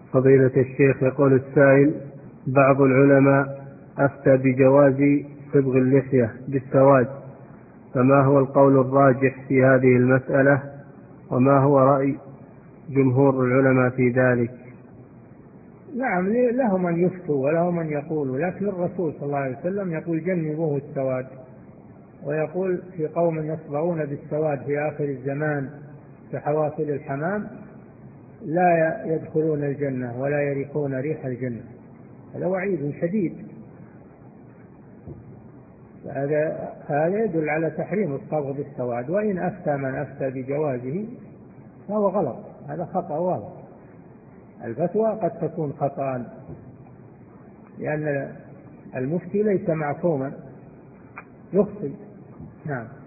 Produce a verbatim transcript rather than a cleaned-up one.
فضيلة الشيخ، يقول السائل: بعض العلماء أفتى بجواز صبغ اللحية بالسواد، فما هو القول الراجح في هذه المسألة، وما هو رأي جمهور العلماء في ذلك؟ نعم، له من يفتوا وله من يقول، لكن الرسول صلى الله عليه وسلم يقول جنبوه السواد، ويقول في قوم يصبغون بالسواد في آخر الزمان كحواصل الحمام لا يدخلون الجنة ولا يريحون ريح الجنة. هذا وعيد شديد. هذا هذا يدل على تحريم الصبغ بالسواد، وإن أفتى من أفتى بجوازه فهو غلط، هذا خطأ واضح. الفتوى قد تكون خطأ، لأن المفتي ليس معصوما، يخطئ. نعم.